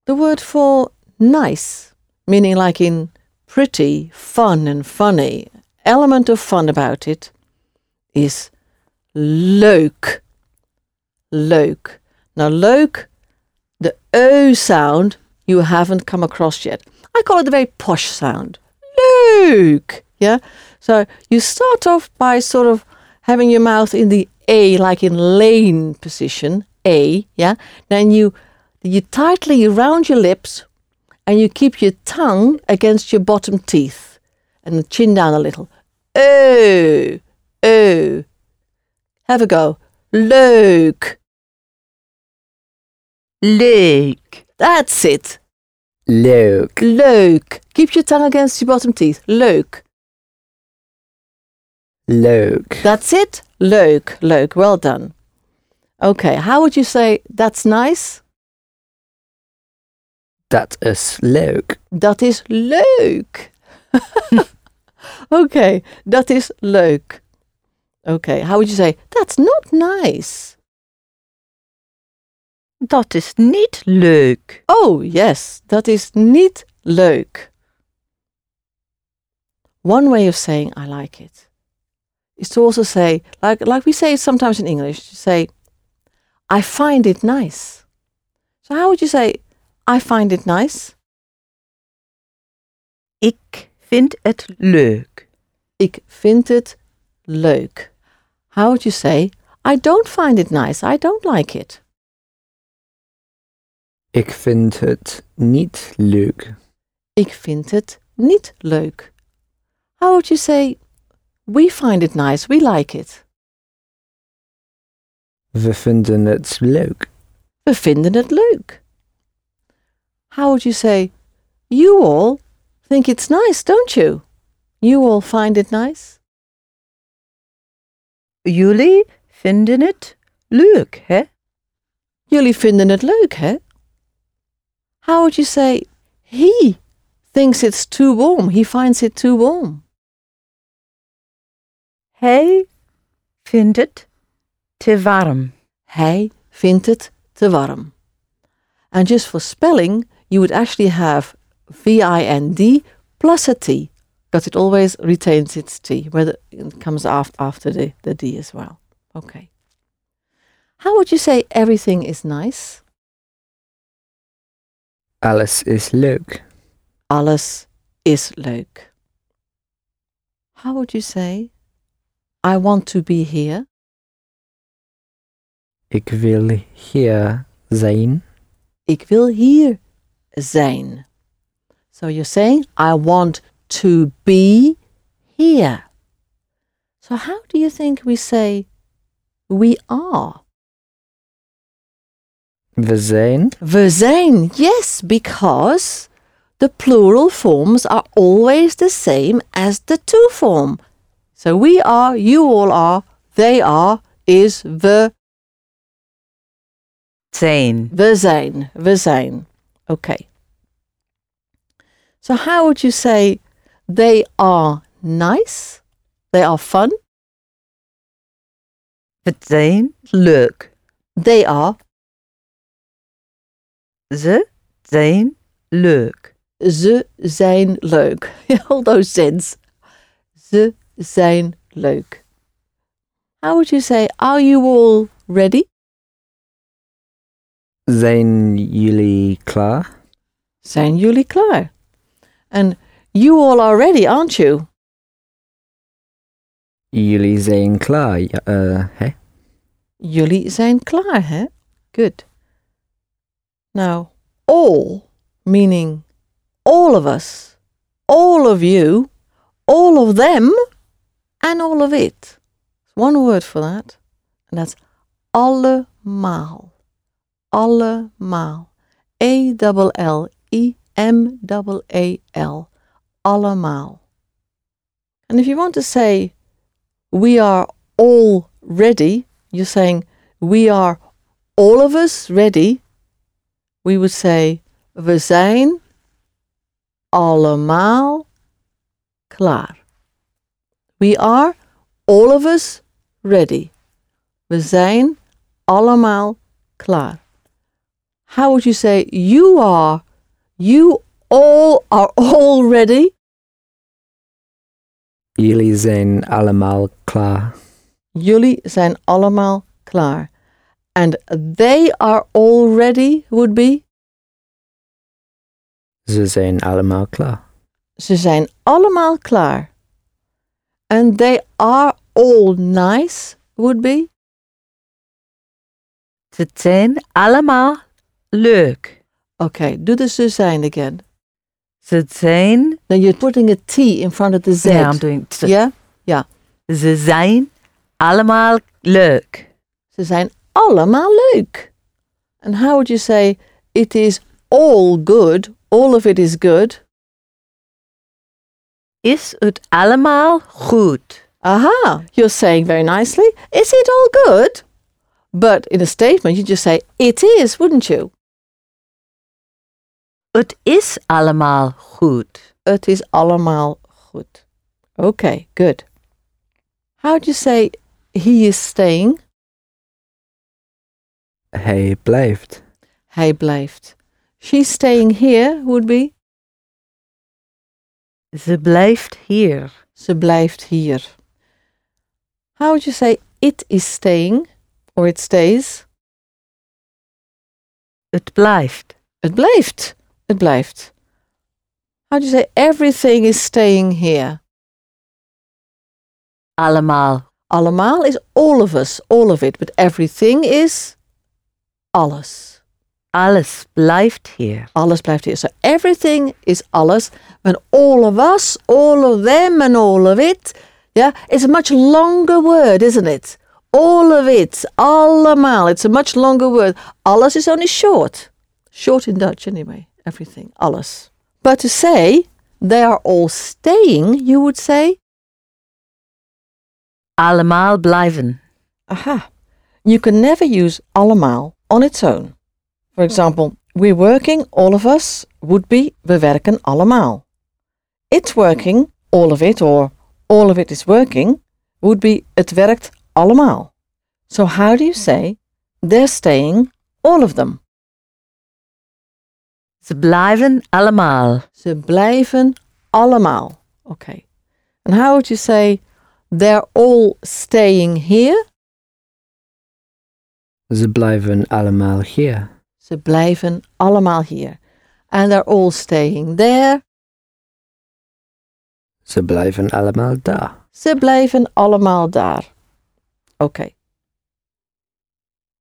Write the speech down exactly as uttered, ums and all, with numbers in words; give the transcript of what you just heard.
The word for nice, meaning like in pretty, fun and funny, element of fun about it, is leuk. Leuk. Now leuk, the O sound you haven't come across yet. I call it a very posh sound. Leuk. Yeah? So you start off by sort of having your mouth in the A, like in lane position, A, yeah? Then you you tightly round your lips and you keep your tongue against your bottom teeth and the chin down a little. Oh, oh. Have a go. Leuk. Leuk. That's it. Leuk. Leuk. Keep your tongue against your bottom teeth. Leuk. Leuk. That's it. Leuk. Leuk. Well done. Okay, how would you say that's nice? Dat is leuk. Dat is leuk. Okay, dat is leuk. Okay, how would you say that's not nice? Dat is niet leuk. Oh, yes, dat is niet leuk. One way of saying I like it is to also say, like, like we say sometimes in English, to say, I find it nice. So how would you say, I find it nice? Ik vind het leuk. Ik vind het leuk. How would you say, I don't find it nice, I don't like it? Ik vind het niet leuk. Ik vind het niet leuk. How would you say, we find it nice, we like it? We vinden het leuk. We vinden het leuk. How would you say, you all think it's nice, don't you? You all find it nice? Jullie vinden het leuk, hè? Jullie vinden het leuk, hè? How would you say, he thinks it's too warm, he finds it too warm? Hij vindt het te warm. Hij vindt het te warm. And just for spelling, you would actually have V I N D plus a T, because it always retains its T, whether it comes after, after the, the D as well. Okay. How would you say everything is nice? Alles is leuk. Alles is leuk. How would you say, I want to be here? Ik wil hier zijn. Ik wil hier zijn. So you're saying, I want to be here. So how do you think we say we are? We zijn. We zijn, yes, because the plural forms are always the same as the two form. So we are, you all are, they are, is we zijn. We zijn, we zijn. Okay. So how would you say they are nice? They are fun? We zijn leuk. They are. Ze zijn leuk. Ze zijn leuk. All those sense. Ze zijn leuk. How would you say, are you all ready? Zijn jullie klaar? Zijn jullie klaar? And you all are ready, aren't you? Jullie zijn klaar, ja, uh, hè? Jullie zijn klaar, hè? Good. Now, all, meaning all of us, all of you, all of them, and all of it. One word for that, and that's allemaal. Allemaal. A L L E M A A L. Allemaal. And if you want to say, we are all ready, you're saying, we are all of us ready, we would say, we zijn allemaal klaar. We are all of us ready. We zijn allemaal klaar. How would you say you are? You all are all ready? Jullie zijn allemaal klaar. Jullie zijn allemaal klaar. And they are all ready would be? Ze zijn allemaal klaar. Ze zijn allemaal klaar. And they are all nice would be? Ze zijn allemaal leuk. Okay, do the ze zijn again. Ze zijn... Then you're putting a T in front of the Z. Yeah, I'm doing... Ze, Yeah? Yeah. ze zijn allemaal leuk. Ze zijn allemaal leuk. And how would you say it is all good? All of it is good. Is het allemaal goed? Aha, you're saying very nicely, is it all good? But in a statement, you just say, it is, wouldn't you? Het is allemaal goed. Het is allemaal goed. Okay, good. How do you say he is staying? Hij blijft. Hij blijft. She's staying here would be? Ze blijft hier. Ze blijft hier. How would you say it is staying? Or it stays? Het blijft. Het blijft. Het blijft. How do you say everything is staying here? Allemaal. Allemaal is all of us, all of it. But everything is alles. Alles blijft hier. Alles blijft hier. So everything is alles. And all of us, all of them and all of it, yeah, it's a much longer word, isn't it? All of it, allemaal, it's a much longer word. Alles is only short. Short in Dutch anyway, everything, alles. But to say they are all staying, you would say? Allemaal blijven. Aha. You can never use allemaal on its own. For example, we're working, all of us, would be we werken allemaal. It's working, all of it, or all of it is working, would be het werkt allemaal. So how do you say they're staying, all of them? Ze blijven allemaal. Ze blijven allemaal. Okay. And how would you say they're all staying here? Ze blijven allemaal hier. Ze blijven allemaal hier. And they're all staying there. Ze blijven allemaal daar. Ze blijven allemaal daar. Okay.